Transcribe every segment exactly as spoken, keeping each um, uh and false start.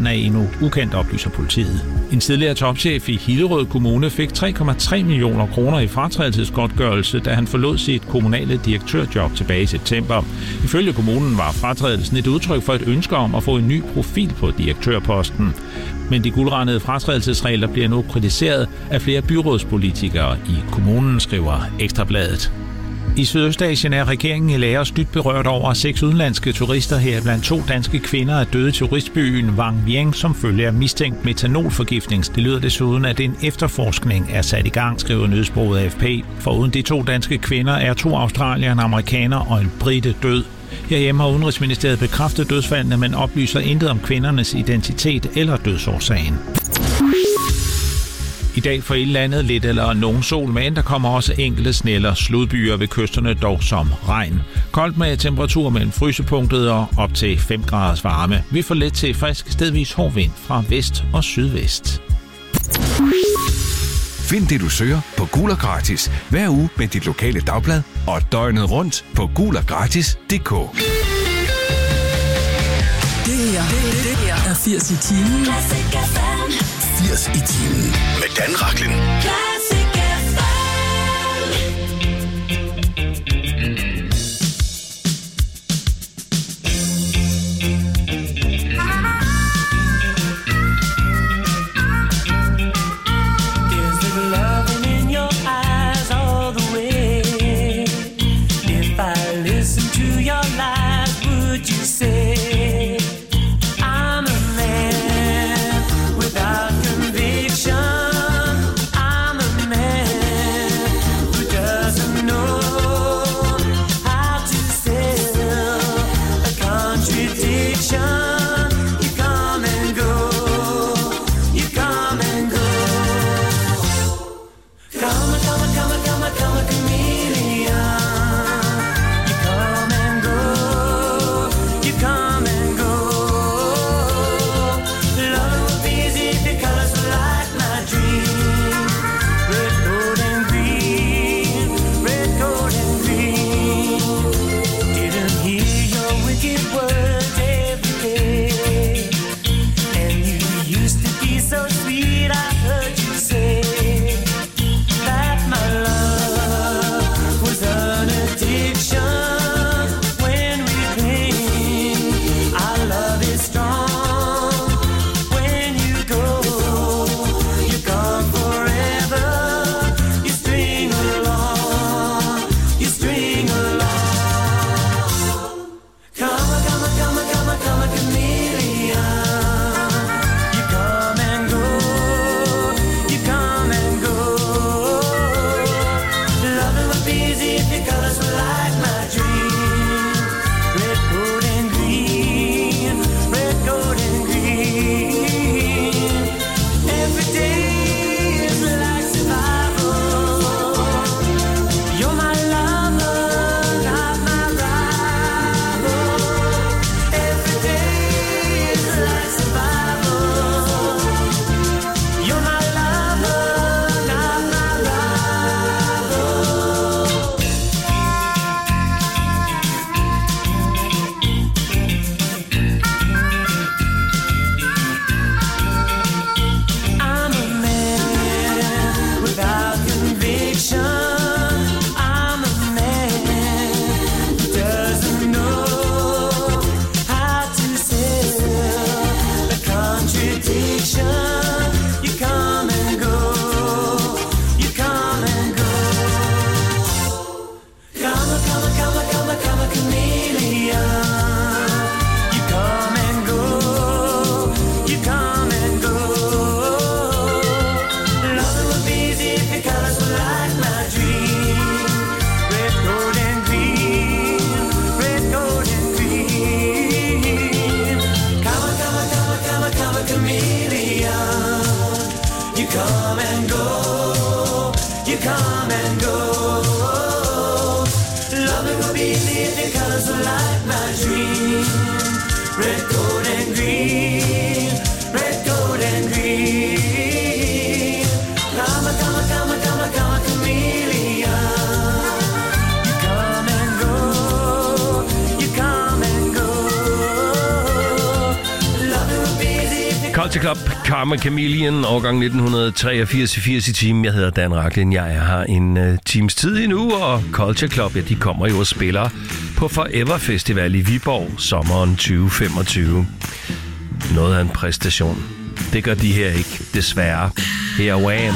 er endnu ukendt, oplyser politiet. En tidligere topchef i Hillerød Kommune fik tre komma tre millioner kroner i fratrædelsesgodtgørelse, da han forlod sit kommunale direktørjob tilbage i september. Ifølge kommunen var fratrædelsen et udtryk for et ønske om at få en ny profil på direktørposten. Men de guldrandede fratrædelsesregler bliver nu kritiseret af flere byrådspolitikere i kommunen, skriver Ekstrabladet. I Sydøstasien er regeringen i Laos dybt berørt over, at seks udenlandske turister, her blandt to danske kvinder, er døde i turistbyen Vang Vieng som følge af mistænkt metanolforgiftning. Det lyder desuden, at en efterforskning er sat i gang, skriver nyhedsbureauet A F P. Foruden de to danske kvinder er to australier, en amerikaner og en brite død. Herhjemme har Udenrigsministeriet bekræftet dødsfaldene, men oplyser intet om kvindernes identitet eller dødsårsagen. I dag for hele landet lidt eller nogen sol, men der kommer også enkelte snælder sludbyer ved kysterne, dog som regn. Koldt med temperaturer mellem frysepunktet og op til fem graders varme. Vi får let til frisk stedvis hård vind fra vest og sydvest. Find det du søger på Gul og Gratis hver uge med dit lokale dagblad og døgnet rundt på gul og gratis punktum d k. Det her, det, det her er firs i timen. firs i timen med Dan Rachlin. I'm a Culture Club, Karma Chameleon, årgang nitten treogfirs i firs i timen. Jeg hedder Dan Rachlin. Jeg er her en uh, times tid endnu, og Culture Club, ja, de kommer jo og spiller på Forever Festival i Viborg sommeren tyve femogtyve. Noget af en præstation. Det gør de her ikke, desværre. Her er Wham!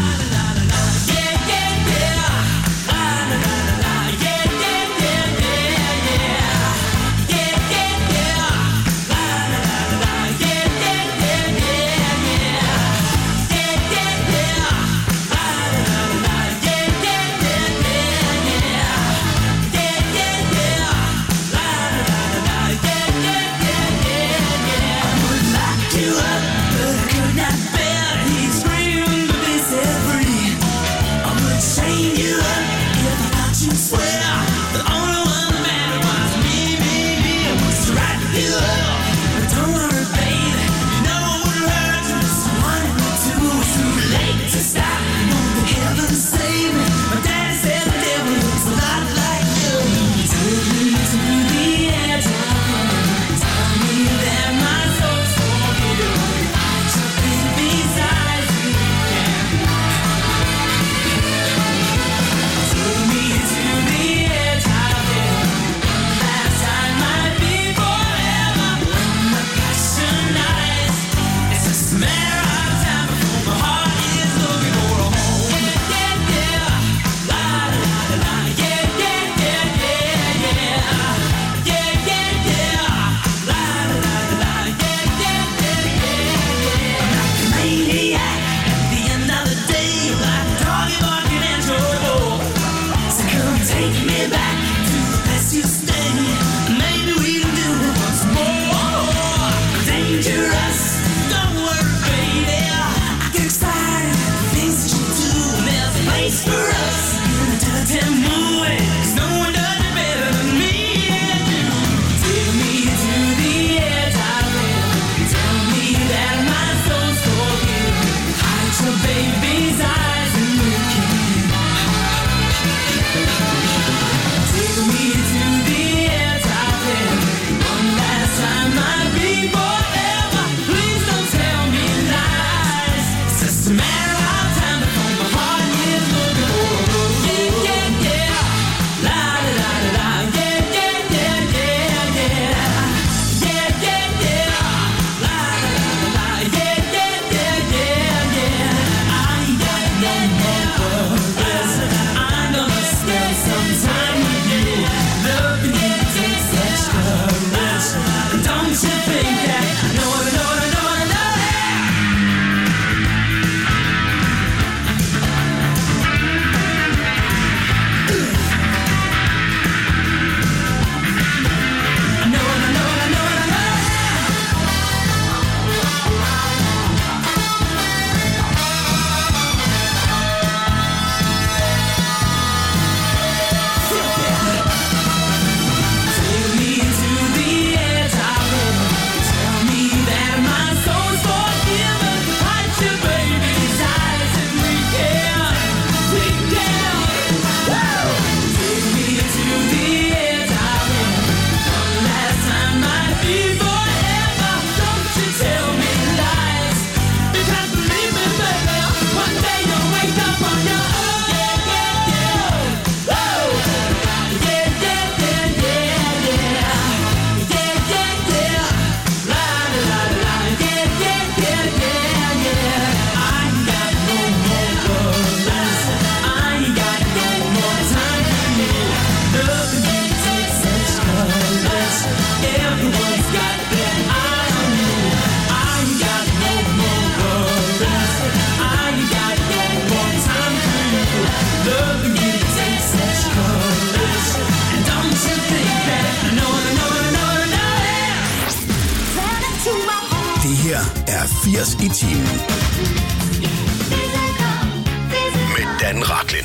firs i timen. Med Dan Rachlin.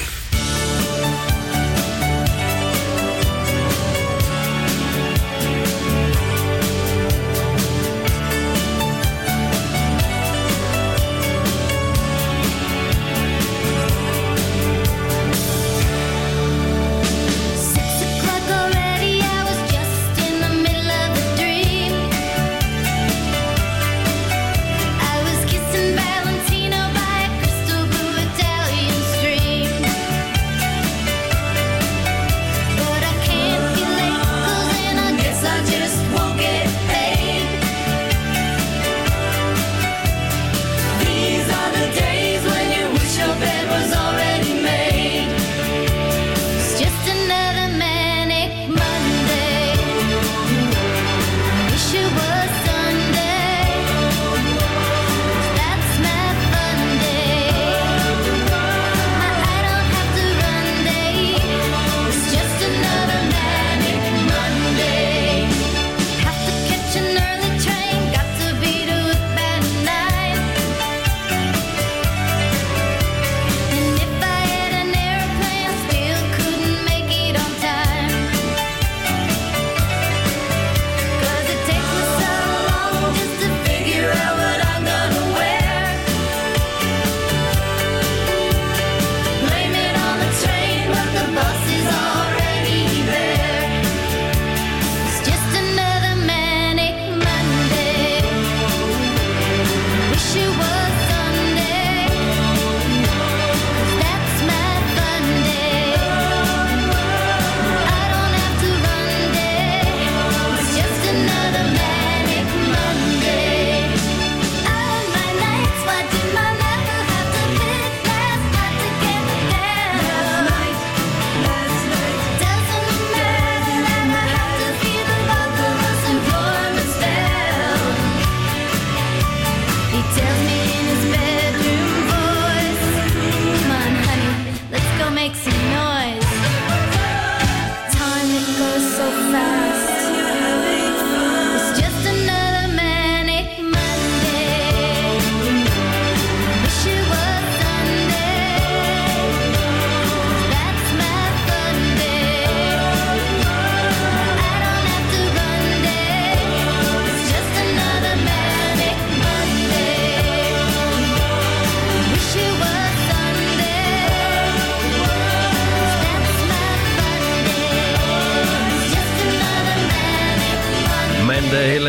I was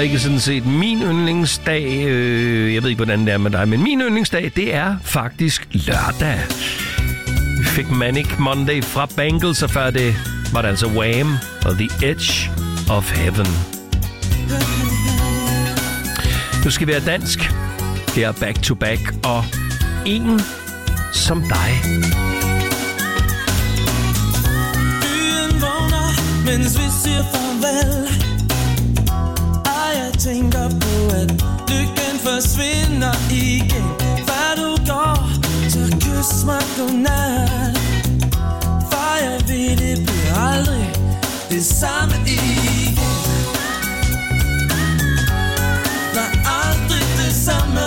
ikke sådan set min yndlingsdag. Øh, jeg ved ikke, hvordan det er med dig, men min yndlingsdag, det er faktisk lørdag. Vi fik Manic Monday fra Bangles, og før det var det altså Wham! Og The Edge of Heaven. Nu skal vi være dansk. Det er Back to Back og En som dig. Byen vågner, mens vi siger farvel. Og jeg tænker på, at lykken forsvinder igen. Før du går, så kys mig godnat. For jeg ved, det bliver aldrig det samme igen. Nej, aldrig det samme.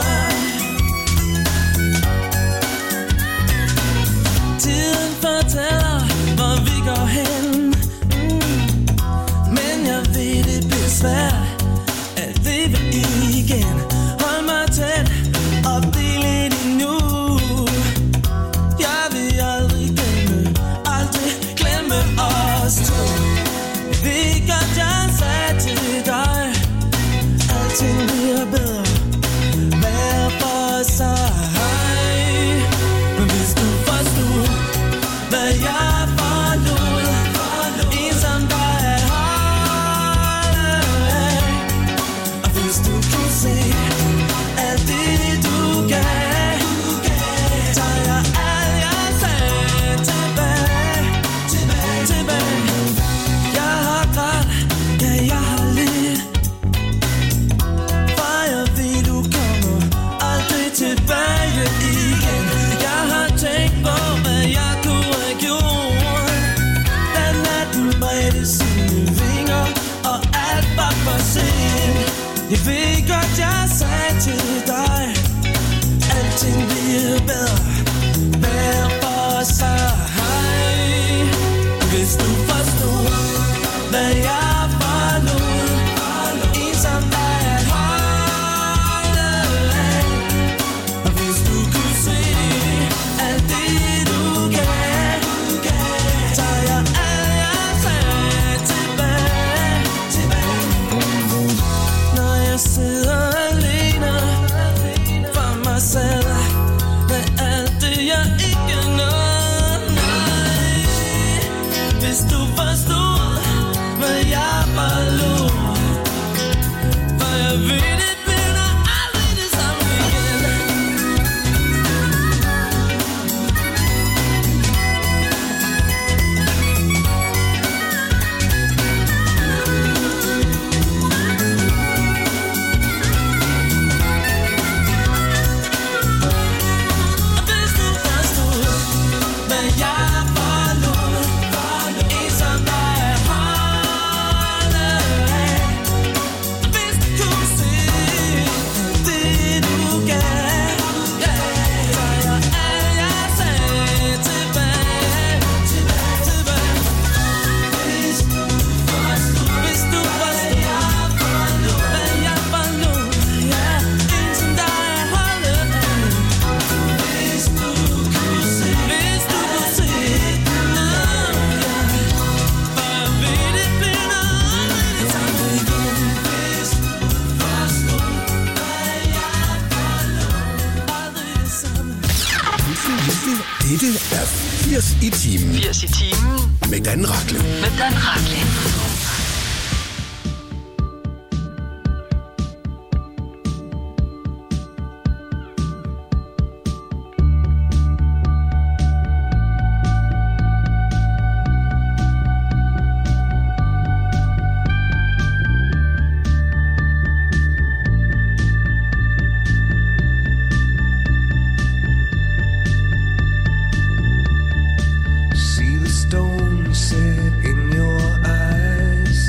Tiden fortæller, hvor vi går hen. mm. Men jeg ved, det bliver svært at leve igen. Hold mig tæt og bliv lidt endnu. Jeg vil aldrig glemme, aldrig glemme os to. Jeg ved godt, jeg sagde til dig, alting bliver bedre hver for sig. Men hvis du forstod, hvad jeg forlod, en som dig at holde af. Og hvis du kunne se alt det du gav, tager jeg alt jeg sagde tilbage, tilbage, tilbage. Jeg har grædt, ja jeg har lidt, for jeg ved du kommer aldrig tilbage igen. Jeg har tænkt på, hvad jeg kunne have gjort, da natten bredte sine vinger, og alt var for sent. Jeg ved godt, jeg sagde til dig, alting bliver bedre hver for sig. Hvis du forstod, hvad jeg forlod, en som dig at holde af. Og hvis du kunne se alt det du gav, tager jeg alt jeg sagde tilbage, tilbage. Når jeg sidder alene for mig selv, med alt det jeg ikke nåede, nej. Hvis du forstod, hvad jeg forlod, for jeg ved, det bliver aldrig det samme igen. Og hvis du forstod, hvad jeg forlod, en som dig at holde af. Og hvis du kunne se det du gav, tager jeg alt jeg sagde tilbage, tilbage, tilbage. Hvis du forstod, hvis du forstod, hvad jeg forlod, ja, en som dig at holde af. Hvis du kunne se, hvis du kunne se, nå, ja, for jeg ved, det bliver aldrig det samme igen. Hvis du forstod, hvad jeg forlod, aldrig det samme. Dette er firs i timen firs i timen med Dan Rachlin. med Dan Rachlin. See the stone set in your eyes.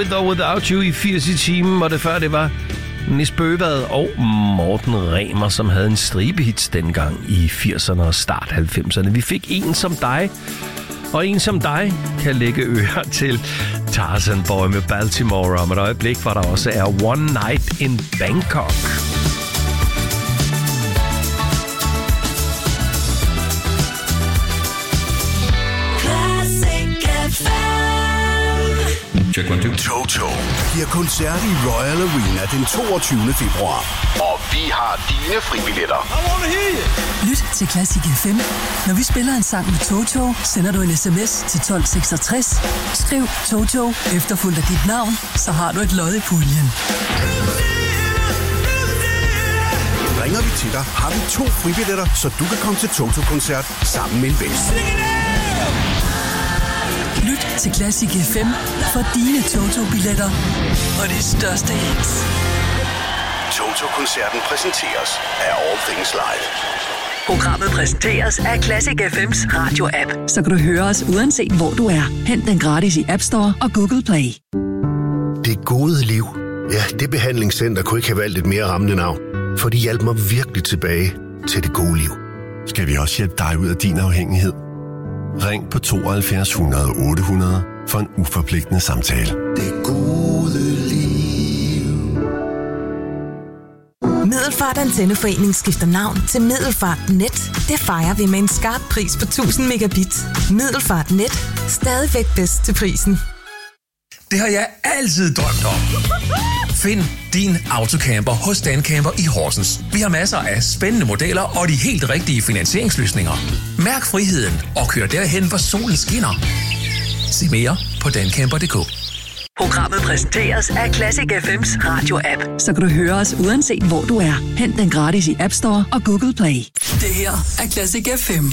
With or Without You i firs i timen, og det før det var Nis Bøvad og Morten Remer, som havde en stribe hits dengang i firserne og start halvfemserne. Vi fik En Som Dig, og En Som Dig kan lægge ører til Tarzan Boy med Baltimore om et øjeblik, hvor der også er One Night in Bangkok. Check one, two. Toto giver koncert i Royal Arena den toogtyvende februar. Og vi har dine fribilletter. Lyt til Classic F M. Når vi spiller en sang med Toto, sender du en sms til tolv seksogtres. Skriv Toto efterfulgt af dit navn, så har du et lod i puljen. Ringer vi til dig, har vi to fribilletter, så du kan komme til Toto-koncert sammen med en ven. Lyt til Classic F M for dine Toto-billetter og de største hits. Toto-koncerten præsenteres af All Things Live. Programmet præsenteres af Classic F M's radio-app, så kan du høre os uanset hvor du er. Hent den gratis i App Store og Google Play. Det gode liv. Ja, det behandlingscenter kunne ikke have valgt et mere rammende navn, for de hjalp mig virkelig tilbage til det gode liv. Skal vi også hjælpe dig ud af din afhængighed? Ring på tooghalvfjerds hundrede otte hundrede for en uforpligtende samtale. Det gode liv. Middelfart Antenneforening skifter navn til Middelfart Net. Det fejrer vi med en skarp pris på tusind megabit. Middelfart Net. Stadigvæk bedst til prisen. Det har jeg altid drømt om. Find din autocamper hos Dancamper i Horsens. Vi har masser af spændende modeller og de helt rigtige finansieringsløsninger. Mærk friheden og kør derhen, hvor solen skinner. Se mere på dancamper punktum d k. Programmet præsenteres af Classic F M's radio-app, så kan du høre os uanset hvor du er. Hent den gratis i App Store og Google Play. Det her er Classic F M.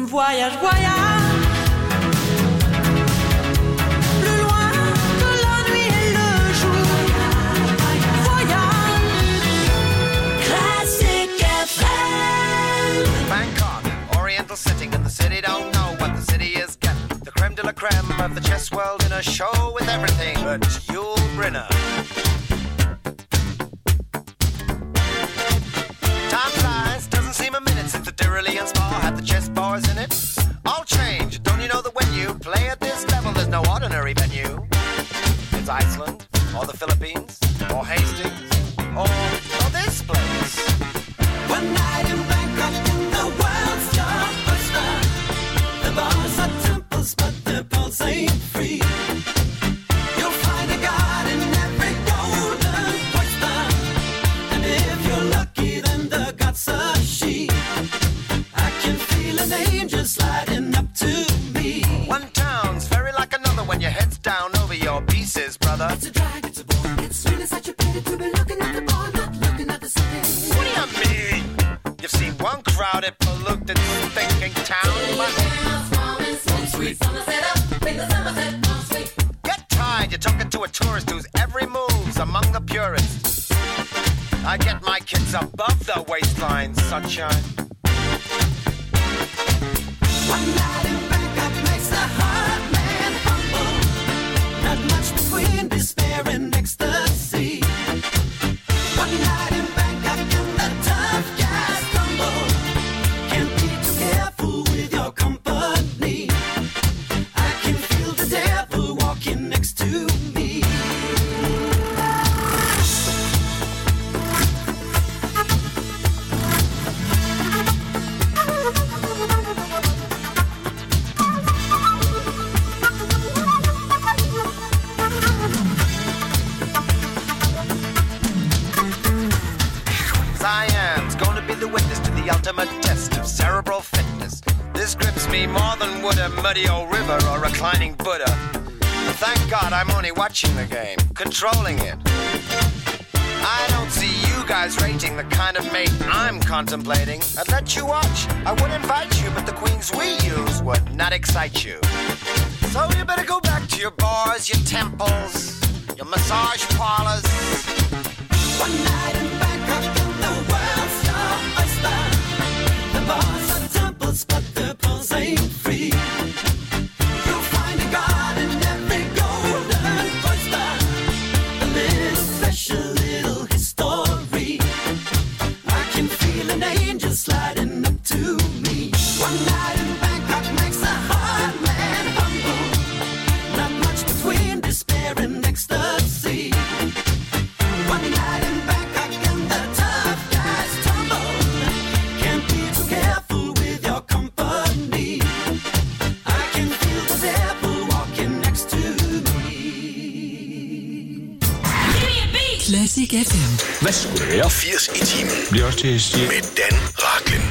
Voyage, voyage, plus loin que la nuit et le jour. Voyage, Classic F M. Bangkok, Oriental sitting in the city, don't know what the city is getting. The creme de la creme of the chess world in a show with everything but Yul Brynner. Time flies, doesn't seem a minute since the Tyrolean Spa had the chess bars in it. All change, don't you know that when you play at this level, there's no ordinary venue? It's Iceland, or the Philippines, or Hastings, or, or this place. One night in Bangkok in the world's your oyster. The bars are temples, but the pulse ain't free. You'll find a god in every golden oyster. And if you're lucky, then the god's a she. I can feel an angel sliding up to me. One town's very like another when your head's down over your pieces, brother. It's a drag, it's a bore. It's really such a pity to be looking at the bar, not looking at the city. What do you mean? You've seen one crowded, polluted, thinking town, but get tired, you're talking to a tourist whose every move's among the purists. I get my kids above the waistline, sunshine. One night in Bangkok makes the heart man humble. Not much between despair and ecstasy. One night in Bangkok and the tough guys tumble. Can't be too careful with your company. I can feel the devil walking next to me. Cyan's going to be the witness to the ultimate test of cerebral fitness. This grips me more than would a muddy old river or reclining Buddha. But thank God I'm only watching the game, controlling it. I don't see you guys rating the kind of mate I'm contemplating. I'd let you watch, I would invite you, but the queens we use would not excite you. So you better go back to your bars, your temples, your massage parlors. One night in Bangkok and the world's your oyster. The bars are temples, but the pulse ain't free. You'll find a god in every golden oyster. A little special little history. I can feel an angel sliding up to me. One night in Bangkok makes a hard man humble. Not much between despair and ecstasy. One night in Bangkok and the tough guys tumble. Can't be too careful with your company. I can feel the devil walking next to me. Classic F M. Hvad skulle det være? firs i timen. Bliver også til stil. Med Dan Rachlin.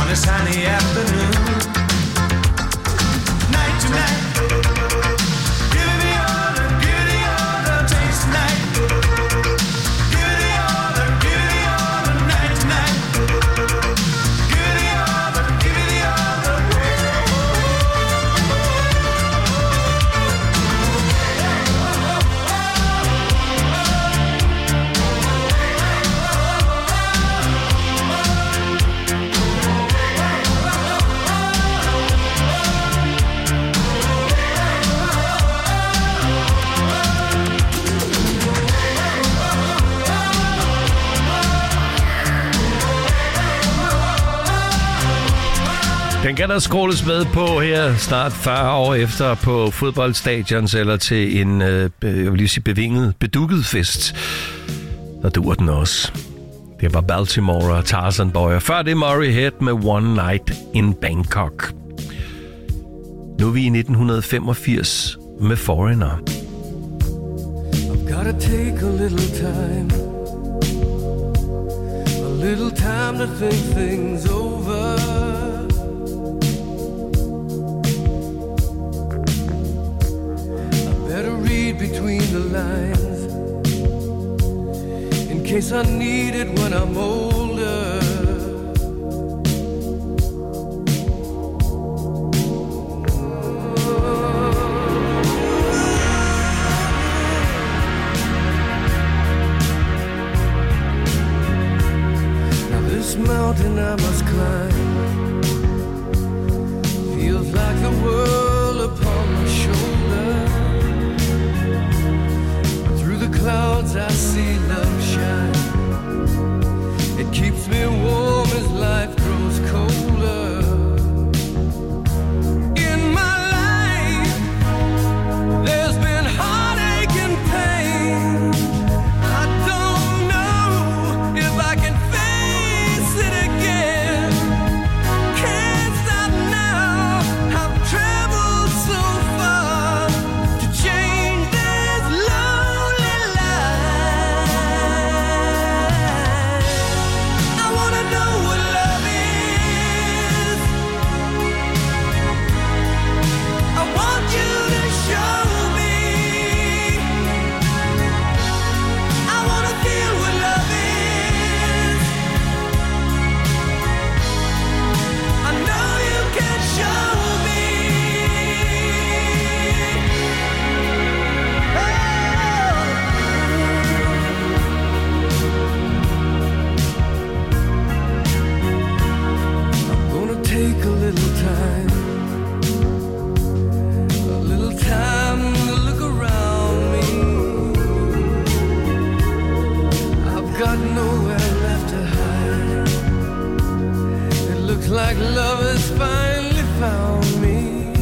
on a sunny afternoon. Night to night, give me all the, give me all the taste tonight. Give me all the, give me all the night tonight. Give me all the, give me all the. Den kan der scrolles med på her snart fyrre år efter på fodboldstadions eller til en, øh, jeg vil lige sige, bevinget, bedukket fest. Der duer den også. Det var Baltimore og Tarzan Boy. Og før det Murray Head med One Night in Bangkok. Nu er vi i nitten femogfirs med Foreigner. I've gotta take a little time. A little time to think things over. Between the lines, in case I need it when I'm older. Now this mountain I must climb feels like the world upon my shoulder. Clouds I see love shine. It keeps me warm as life grows colder. In my life there's been heartache and pain. I don't know if I can face it again. Can't stop now. I've traveled so far to change this love. Like love has finally found me.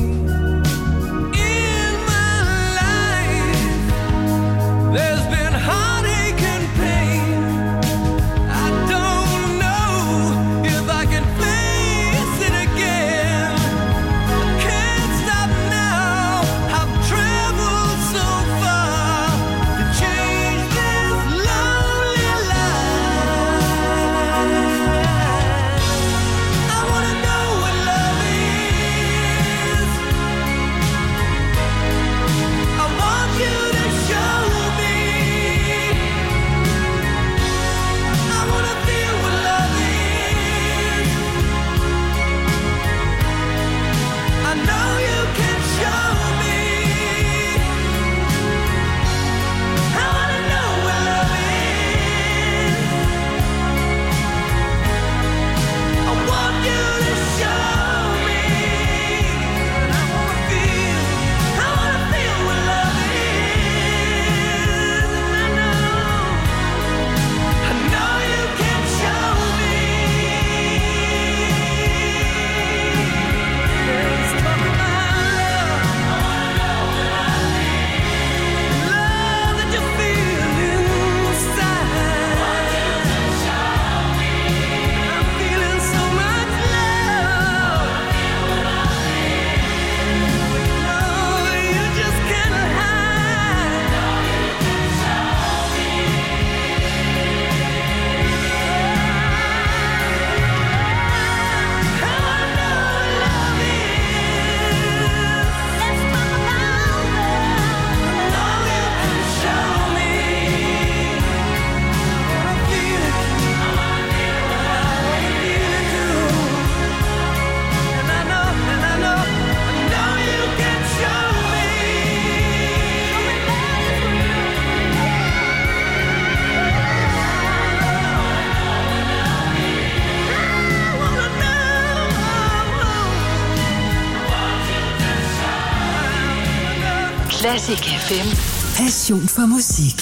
In my life there's been heartache and pain. I don't know if I can face it again. I can't stop now. I've traveled so far to change this lonely life. I wanna know what love is. Classic F M. Passion for musik.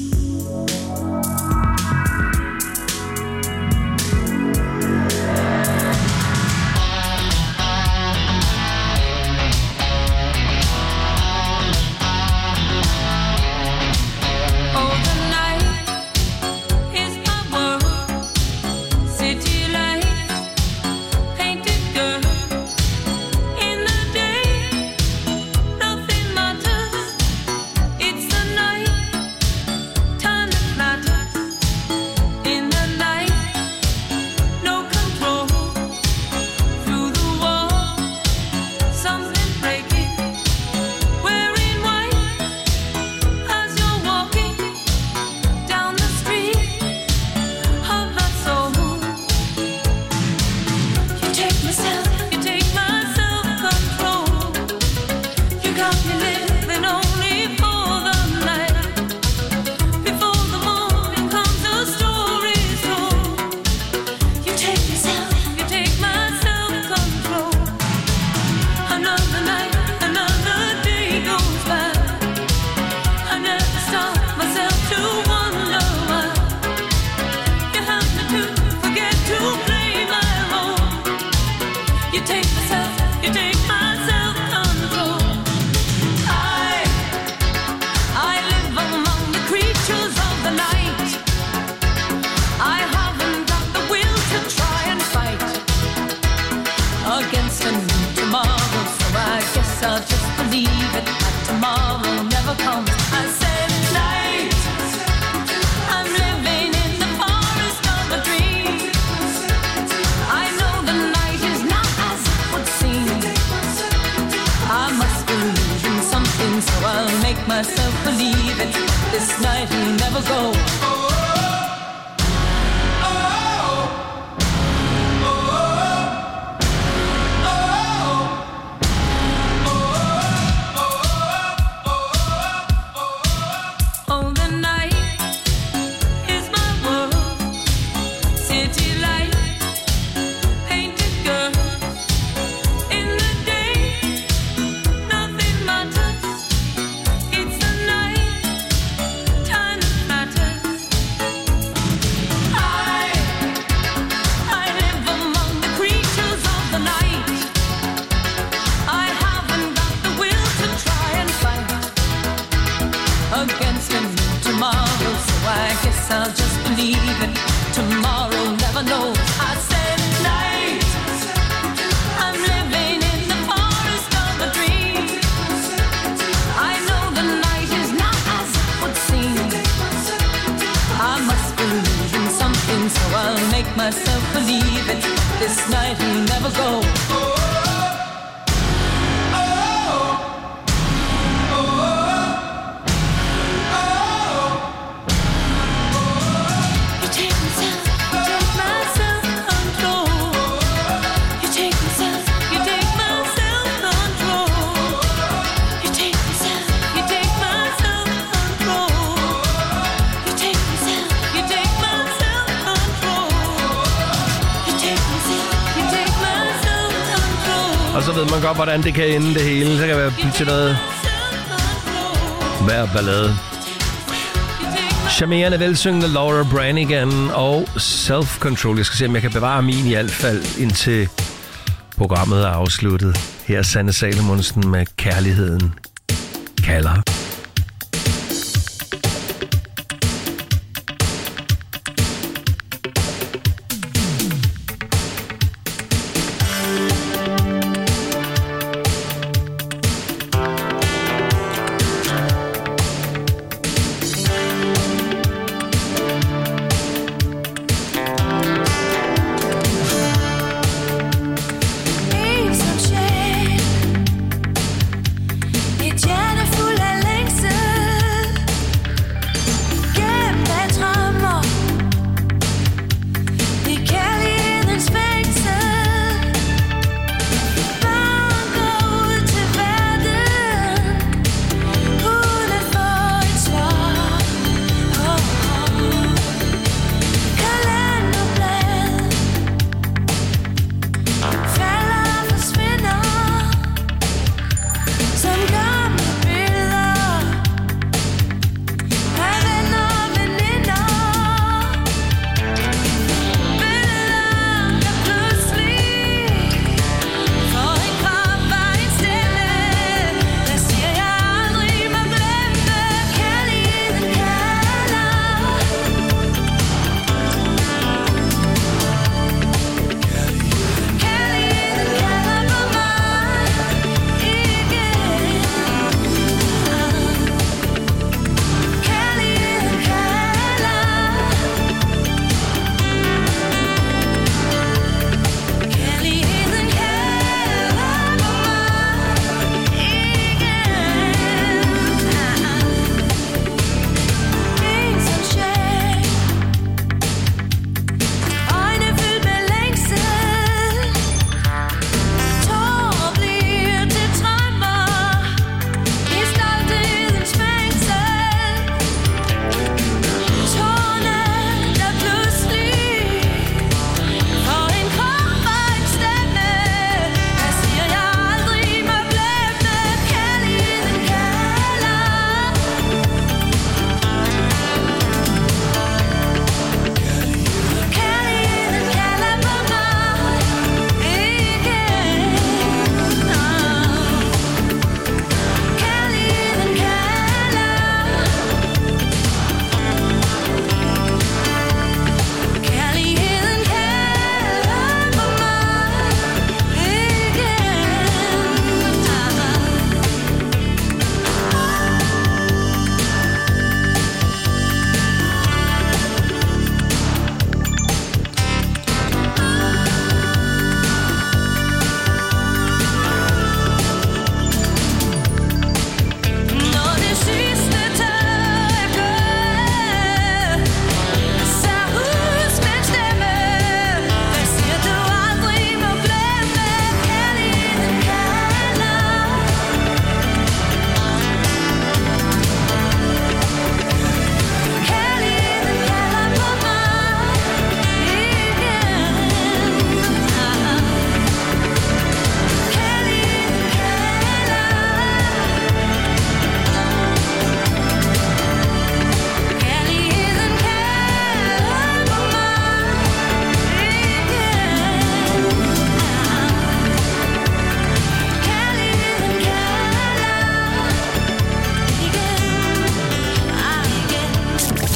Og så ved man godt, hvordan det kan ende det hele. Så kan det blive til noget hver ballade. Charmerende, velsyngende Laura Branigan og Self Control. Jeg skal se, om jeg kan bevare min i hvert fald, indtil programmet er afsluttet. Her er Sanne Salomonsen med Kærligheden kalder. Jennifer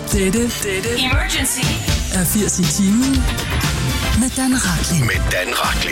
Dette, dette Emergency er firs i timen med Dan Rachlin. Med Dan Rachlin.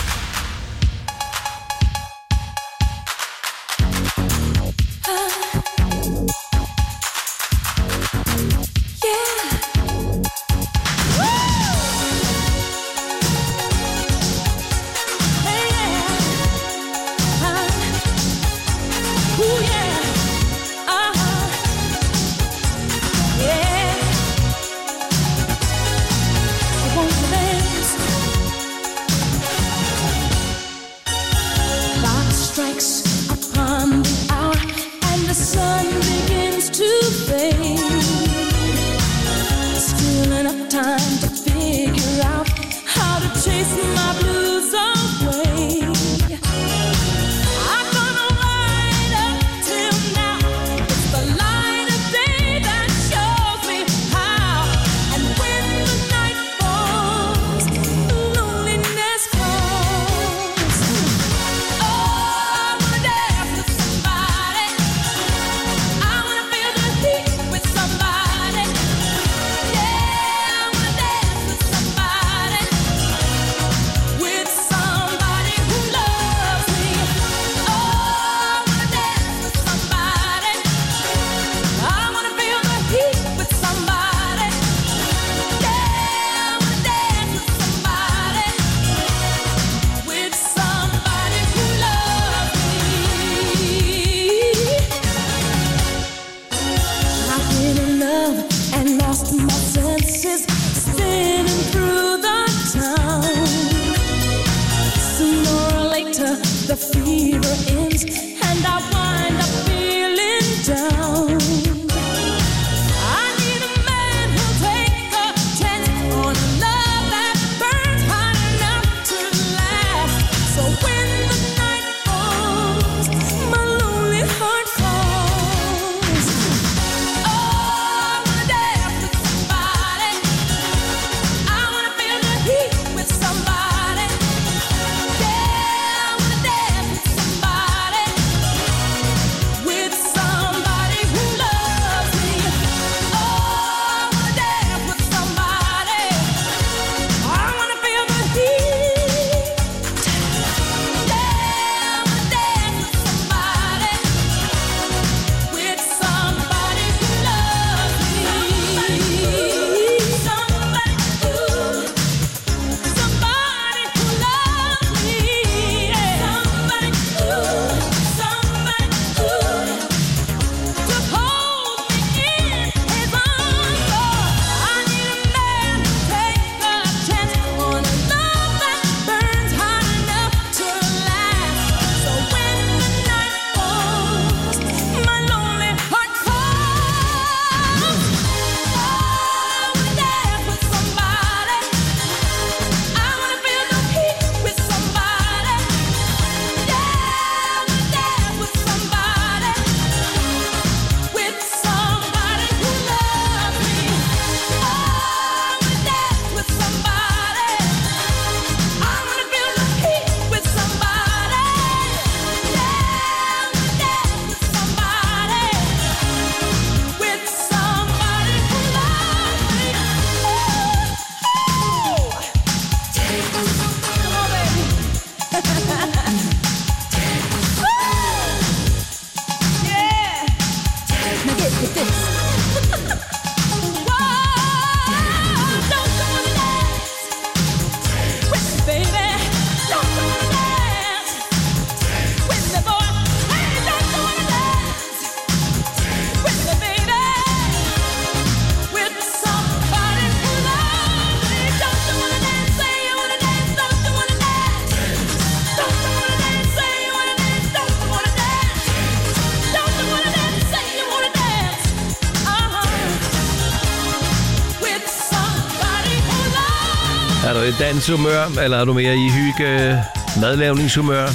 Er du i danshumør, eller er du mere i hygge madlavningshumør?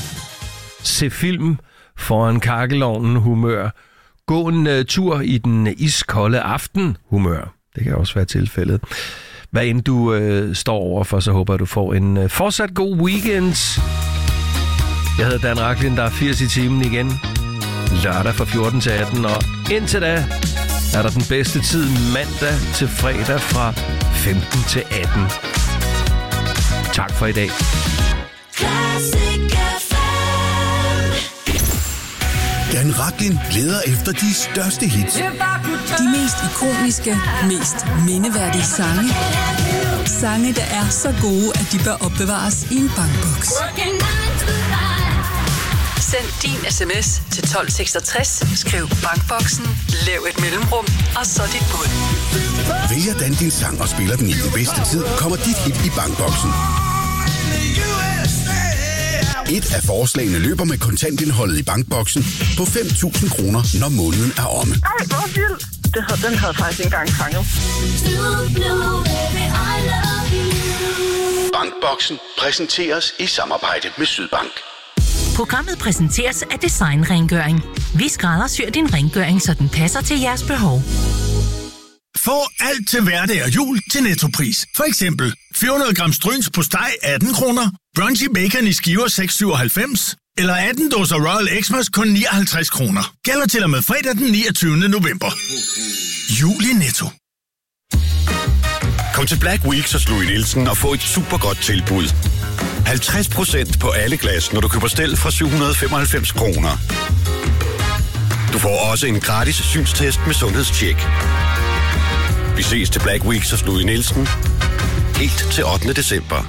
Se film foran kakkelovnen humør. Gå en uh, tur i den iskolde aften humør. Det kan også være tilfældet. Hvad end du uh, står over for, så håber jeg, du får en uh, fortsat god weekend. Jeg hedder Dan Rachlin, der er firs i timen igen. Lørdag fra fjorten til atten, og indtil da, er der den bedste tid mandag til fredag fra femten til atten. Tak for i dag. Dan Rachlin leder efter de største hits. De mest ikoniske, mest mindeværdige sange. Sange, der er så gode, at de bør opbevares i en bankboks. Send din sms til tolv seksogtres, skriv bankboksen, lav et mellemrum, og så dit bud. Vælger Dan din sang og spiller den i den bedste tid, kommer dit hit i bankboksen. Et af forslagene løber med kontantindholdet i bankboksen på fem tusind kroner, når måneden er omme. Ej, hvor vildt. Det havde, den havde faktisk ikke engang fanget. Bankboksen præsenteres i samarbejde med Sydbank. Programmet præsenteres af Design Rengøring. Vi skræddersyr din rengøring, så den passer til jeres behov. Få alt til hverdag og jul til Nettopris. For eksempel fire hundrede gram Stryns på steg atten kroner, Brunchy Bacon i skiver seks syvoghalvfems, eller atten dåser Royal Xmas kun nioghalvtreds kroner. Gælder til og med fredag den niogtyvende november. Jul i Netto. Kom til Black Week hos Louis Nielsen og få et super godt tilbud. halvtreds procent på alle glas, når du køber stel fra syv hundrede femoghalvfems kroner. Du får også en gratis synstest med sundhedstjek. Vi ses til Black Week hos Louis Nielsen. Helt til ottende december.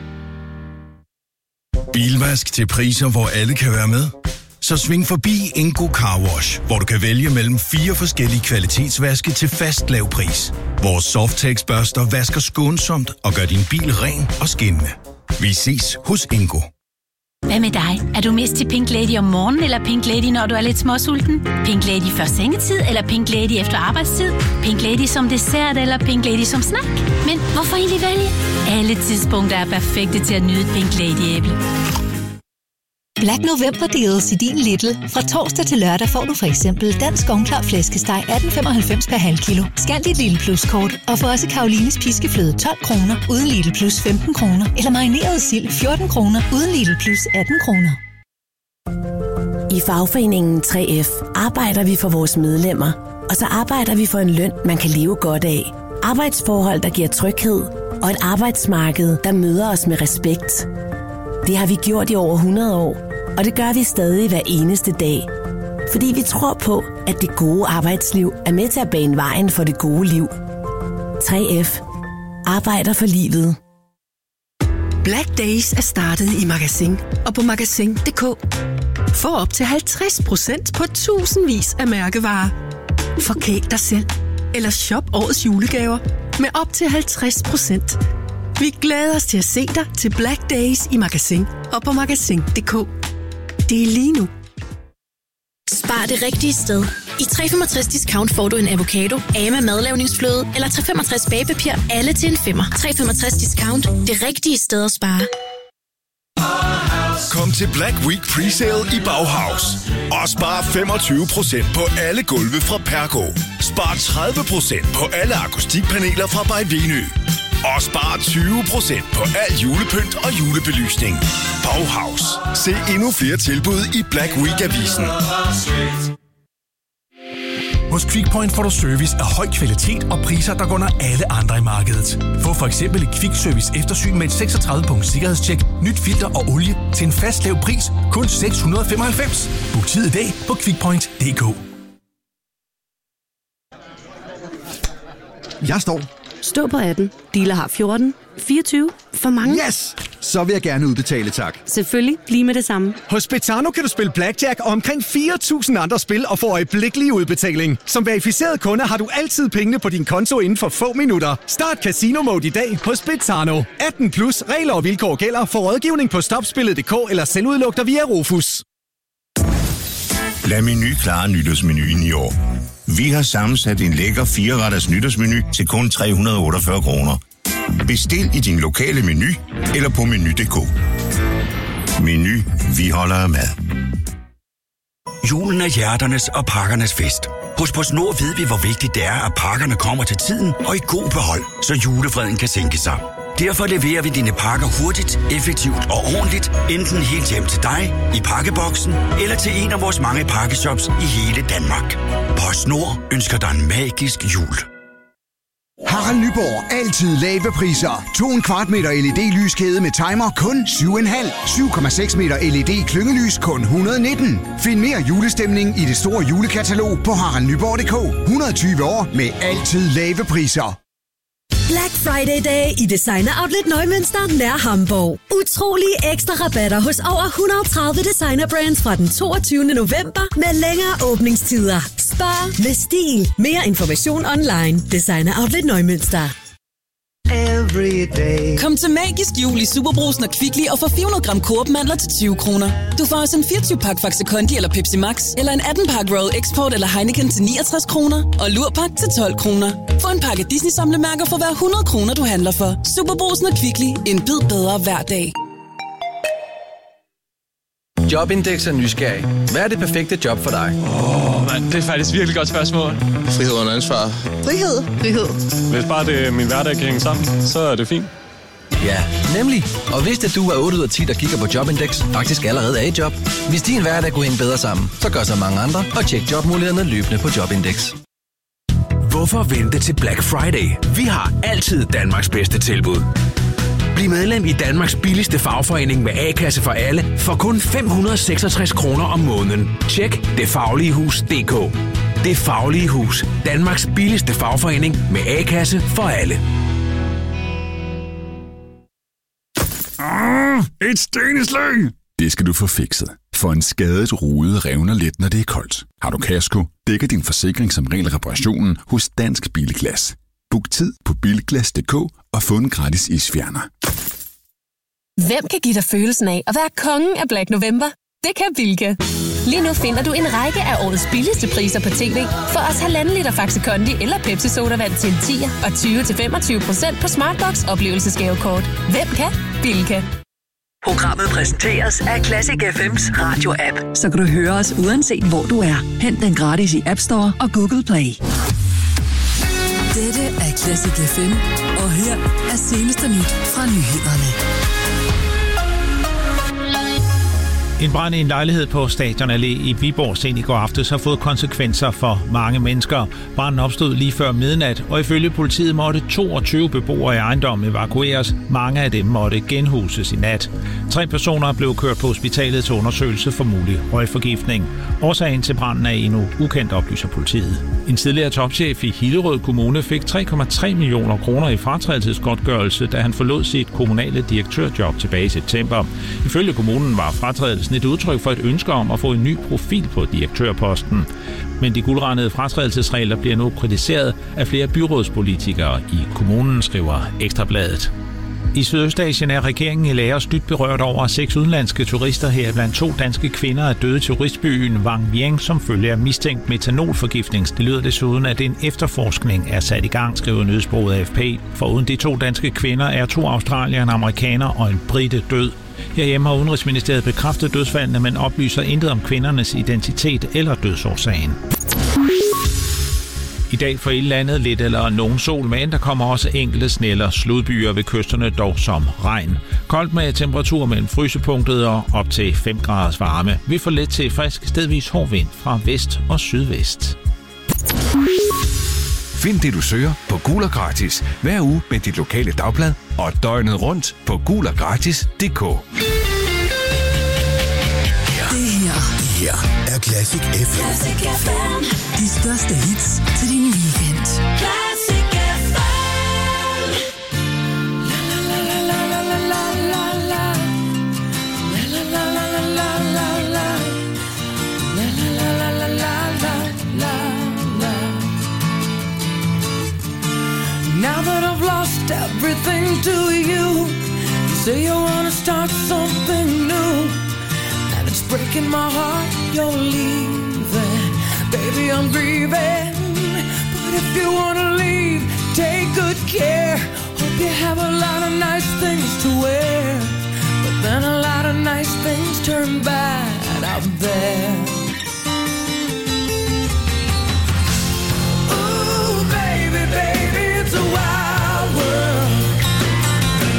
Bilvask til priser, hvor alle kan være med. Så sving forbi Ingo Car Wash, hvor du kan vælge mellem fire forskellige kvalitetsvaske til fast lav pris. Vores Softex-børster vasker skånsomt og gør din bil ren og skinnende. Vi ses hos Ingo. Hvad med dig? Er du mest til Pink Lady om morgenen, eller Pink Lady, når du er lidt småsulten? Pink Lady før sengetid, eller Pink Lady efter arbejdstid? Pink Lady som dessert, eller Pink Lady som snack? Men hvorfor egentlig vælge? Alle tidspunkter er perfekte til at nyde et Pink Lady-æble. Black November deals i din Lidl. Fra torsdag til lørdag får du for eksempel dansk ovnklar flæskesteg atten femoghalvfems per halv kilo. Skal dit Lidl Plus-kort og få også Karolines piskefløde tolv kroner uden Lidl Plus femten kroner. Eller marineret sild fjorten kroner uden Lidl Plus atten kroner. I fagforeningen tre F arbejder vi for vores medlemmer, og så arbejder vi for en løn, man kan leve godt af. Arbejdsforhold, der giver tryghed, og et arbejdsmarked, der møder os med respekt. Det har vi gjort i over hundrede år, og det gør vi stadig hver eneste dag. Fordi vi tror på, at det gode arbejdsliv er med til at bane vejen for det gode liv. tre F arbejder for livet. Black Days er startet i Magasin og på magasin punktum d k. Få op til halvtreds procent på tusindvis af mærkevarer. Forkæl dig selv eller shop årets julegaver med op til halvtreds procent. Vi glæder os til at se dig til Black Days i Magasin og på magasin punktum d k. Det er lige nu. Spar det rigtige sted. I tre femogtres discount får du en avocado, Ama madlavningsfløde eller tre femogtres bagepapir, alle til en femmer. tre femogtres discount. Det rigtige sted at spare. Kom til Black Week Presale i Bauhaus og spar femogtyve procent på alle gulve fra Pergo. Spar tredive procent på alle akustikpaneler fra By Venø. Og spar tyve procent på al julepynt og julebelysning. Bauhaus. Se endnu flere tilbud i Black Week-avisen. Hos Quickpoint får du service af høj kvalitet og priser, der går under alle andre i markedet. Få for eksempel et Quick Service eftersyn med et seksogtredive punkt sikkerhedstjek, nyt filter og olie til en fast lav pris, kun seks hundrede og femoghalvfems. Book tid i dag på quickpoint punktum d k. Jeg står. Stå på atten. Dealer har fjorten. fireogtyve. For mange. Yes! Så vil jeg gerne udbetale, tak. Selvfølgelig. Lige med det samme. Hos Betano kan du spille blackjack og omkring fire tusind andre spil og få øjeblikkelig udbetaling. Som verificeret kunde har du altid pengene på din konto inden for få minutter. Start Casino Mode i dag hos Betano. atten plus. Regler og vilkår gælder. For rådgivning på stopspillet punktum d k eller selvudlugter via Rufus. Lad Meny klare nytårsmenuen i år. Vi har sammensat en lækker fire-retters nytårsmenu til kun tre hundrede og otteogfyrre kroner. Bestil i din lokale Meny eller på meny punktum d k. Meny, vi holder af mad. Julen er hjerternes og pakkernes fest. Hos PostNord ved vi, hvor vigtigt det er, at pakkerne kommer til tiden og i god behold, så julefreden kan sænke sig. Derfor leverer vi dine pakker hurtigt, effektivt og ordentligt, enten helt hjem til dig, i pakkeboksen, eller til en af vores mange pakkeshops i hele Danmark. PostNord ønsker dig en magisk jul. Harald Nyborg. Altid lave priser. To en kvart meter L E D-lyskæde med timer kun syv komma fem. syv komma seks meter L E D-klyngelys kun et hundrede og nitten. Find mere julestemning i det store julekatalog på harald nyborg punktum d k. et hundrede og tyve år med altid lave priser. Black Friday dag i Designer Outlet Neumünster nær Hamburg. Utrolige ekstra rabatter hos over et hundrede og tredive designer brands fra den toogtyvende november med længere åbningstider. Spar med stil. Mere information online. Designer Outlet Neumünster. Kom til Magisk Jul i Superbrugsen og Kvickly og få fire hundrede gram Coop-mandler til tyve kroner. Du får også en fireogtyve pakke Faxe Kondi eller Pepsi Max, eller en atten pakke Royal Export eller Heineken til niogtres kroner, og Lurpak til tolv kroner. Få en pakke Disney-samlemærker for hver hundrede kroner, du handler for. Superbrugsen og Kvickly. En bid bedre hver dag. Jobindex er nysgerrig. Hvad er det perfekte job for dig? Åh, oh, det er faktisk virkelig godt spørgsmål. Frihed under ansvar. Frihed. Frihed. Hvis bare det, min hverdag kan hænge sammen, så er det fint. Ja, nemlig. Og vidste du, at otte ud af ti, der kigger på Jobindex, faktisk allerede er i job? Hvis din hverdag kunne hænge bedre sammen, så gør så mange andre, og tjek jobmulighederne løbende på Jobindex. Hvorfor vente til Black Friday? Vi har altid Danmarks bedste tilbud. Bliv medlem i Danmarks billigste fagforening med A-kasse for alle for kun fem hundrede og seksogtres kroner om måneden. Tjek det faglige hus punktum d k. Det Faglige Hus. Danmarks billigste fagforening med A-kasse for alle. Ah, et sten i slæng! Det skal du få fikset. For en skadet rude revner let, når det er koldt. Har du kasko, dækker din forsikring som regel reparationen hos Dansk Bilglas. Book tid på bilglas punktum d k og få en gratis isfjerner. Hvem kan give dig følelsen af at være kongen af Black November? Det kan Bilka. Lige nu finder du en række af årets billigste priser på tv. For os halvanden liter Faxe Kondi eller Pepsi sodavand til en tier og tyve til femogtyve procent på Smartbox oplevelsesgavekort. Hvem kan? Bilka. Programmet præsenteres af Classic F M's radio-app. Så kan du høre os uanset hvor du er. Hent den gratis i App Store og Google Play. Dette er Classic F M, og her er seneste nyt fra nyhederne. En brand i en lejlighed på Stadion Allé i Viborg sent i går aftes har fået konsekvenser for mange mennesker. Branden opstod lige før midnat, og ifølge politiet måtte toogtyve beboere i ejendommen evakueres. Mange af dem måtte genhuses i nat. Tre personer blev kørt på hospitalet til undersøgelse for mulig røgforgiftning. Årsagen til branden er endnu ukendt, oplyser politiet. En tidligere topchef i Hillerød Kommune fik tre komma tre millioner kroner i fratrædelsesgodtgørelse, da han forlod sit kommunale direktørjob tilbage i september. Ifølge kommunen var fratrædelsen et udtryk for et ønske om at få en ny profil på direktørposten. Men de guldrandede fratrædelsesregler bliver nu kritiseret af flere byrådspolitikere i kommunen, skriver Ekstrabladet. I Sydøstasien er regeringen i Laos dybt berørt over, at seks udenlandske turister her blandt to danske kvinder er døde i turistbyen Vang Vieng som følge af mistænkt metanolforgiftning. Det lyder desuden, at en efterforskning er sat i gang, skriver nyhedsbureauet A F P. Foruden de to danske kvinder er to australier, en amerikaner og en brite død. Herhjemme har Udenrigsministeriet bekræftet dødsfaldene, men oplyser intet om kvindernes identitet eller dødsårsagen. I dag for hele landet lidt eller nogen sol, men der kommer også enkelte sneller sludbyer ved kysterne, dog som regn. Koldt med temperatur mellem frysepunktet og op til fem graders varme. Vi får let til frisk stedvis hård vind fra vest og sydvest. Find det, du søger på Gul og Gratis. Hver uge med dit lokale dagblad og døgnet rundt på gul og gratis punktum d k. Det her, her er Classic F M. Classic F M. De største hits til din weekend. Classic F M. La la la la la la la la la. La la la la la la la. La la la la la la la. Now that I've lost everything to you, you say you wanna start something new, and it's breaking my heart you're leaving. Baby, I'm grieving, but if you wanna leave, take good care. Hope you have a lot of nice things to wear, but then a lot of nice things turn bad out there. Ooh, baby, baby, it's a wild world.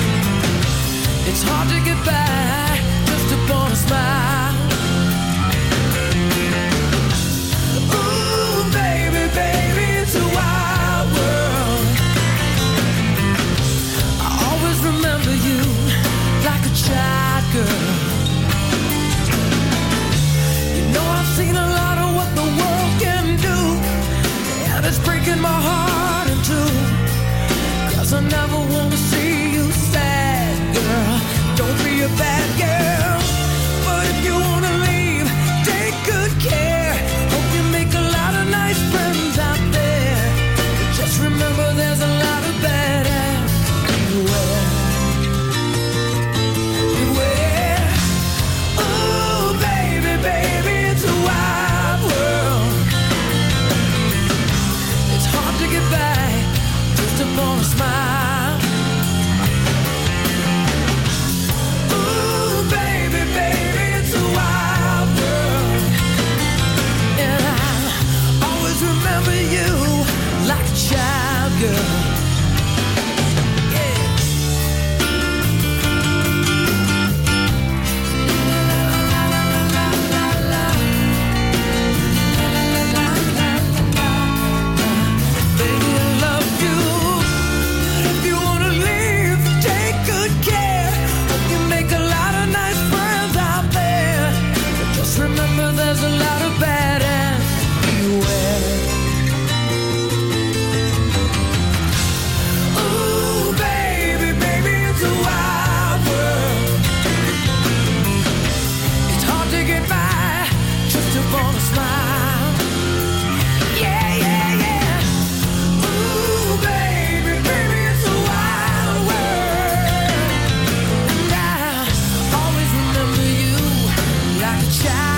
'cause I never wanna see you sad, girl. Don't be a bad girl. But if you wanna leave, take good care. Hope you make a lot of nice friends out there. But just remember there's a lot of bad ass everywhere. Beware. Ooh, baby, baby, it's a wild world. It's hard to get by just upon a smile. Ooh, baby, baby, it's a wild world. And I'll always remember you like a child, girl. There's a lot of bad ass everywhere. Ooh, baby, baby, it's a wild world. It's hard to get by just upon a smile. Yeah, yeah, yeah. Ooh, baby, baby, it's a wild world. And I'll always remember you like a child.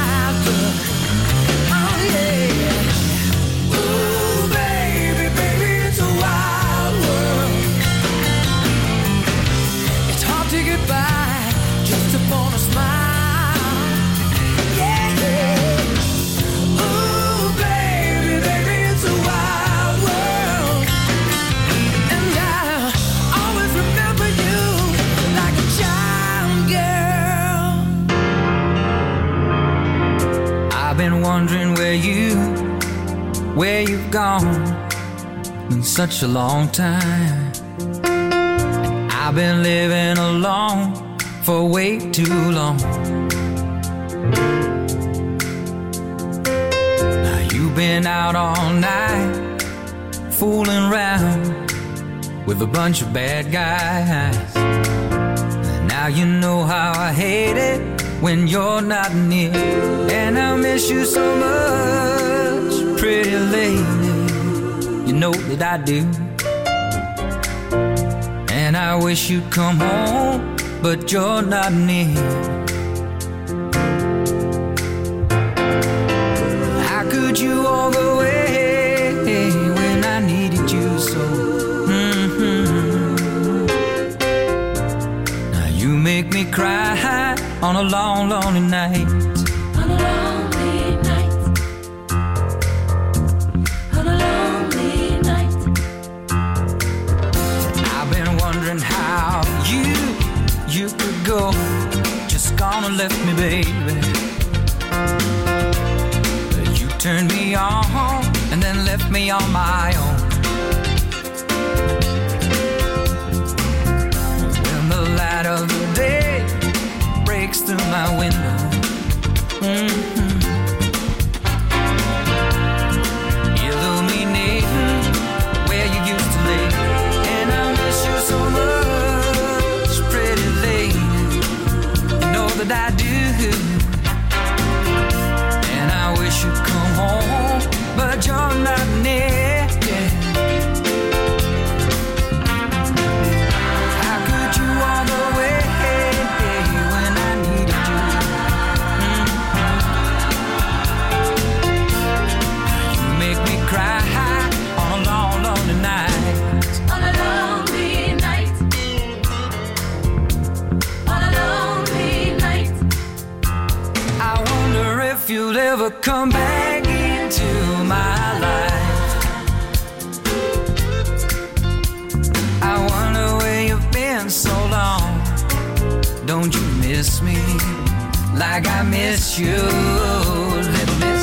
Been wondering where you, where you've gone in such a long time. I've been living alone for way too long. Now you've been out all night, fooling around with a bunch of bad guys. Now you know how I hate it when you're not near. And I miss you so much, pretty lady. You know that I do. And I wish you'd come home, but you're not near. How could you walk away when I needed you so? Mm-hmm. Now you make me cry on a long, lonely night. On a lonely night. On a lonely night. I've been wondering how you, you could go. Just gone and left me, baby. You turned me on and then left me on my own. When the light of the day breaks through my window, mm-hmm. illuminating where you used to lay. And I miss you so much, pretty lady. You know that I do. And I wish you'd come home, but you're not near. Yeah. How could you walk away when I needed you? Mm-hmm. You make me cry on a long, lonely night. On a lonely night. On a lonely night. I wonder if you'll ever come back into my life. I wonder where you've been so long. Don't you miss me like I miss you, little miss?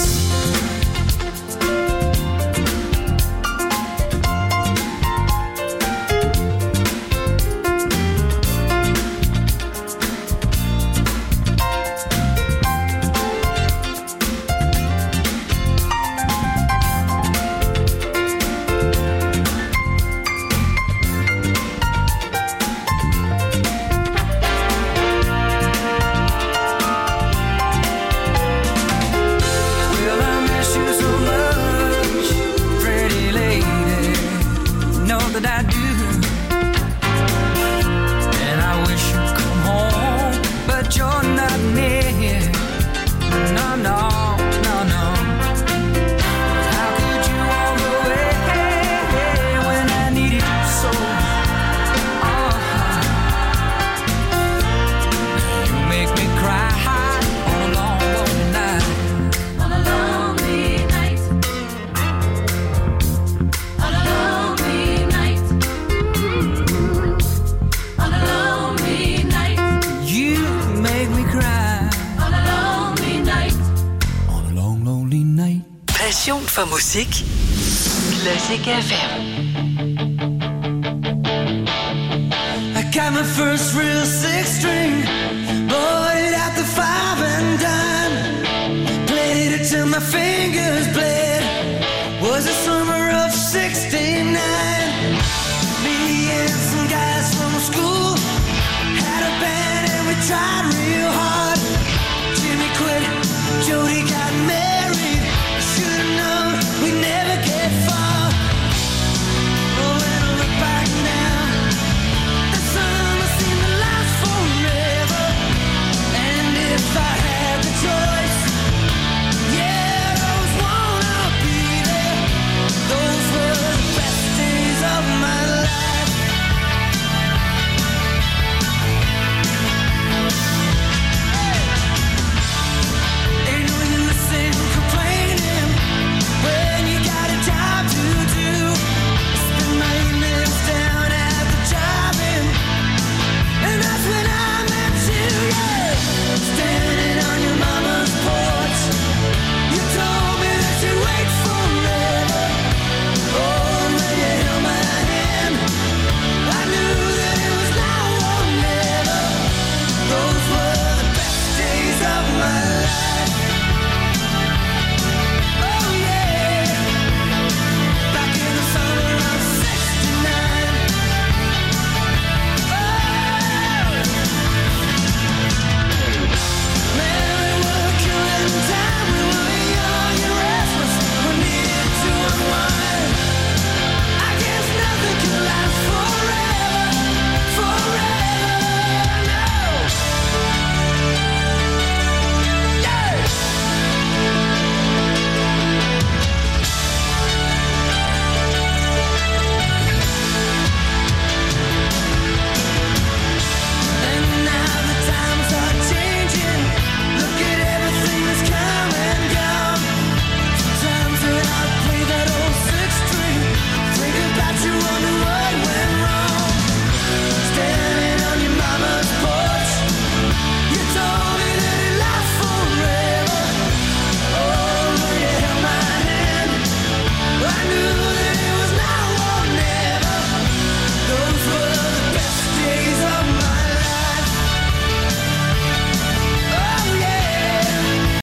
for musik. Classic F M. I got my first real six string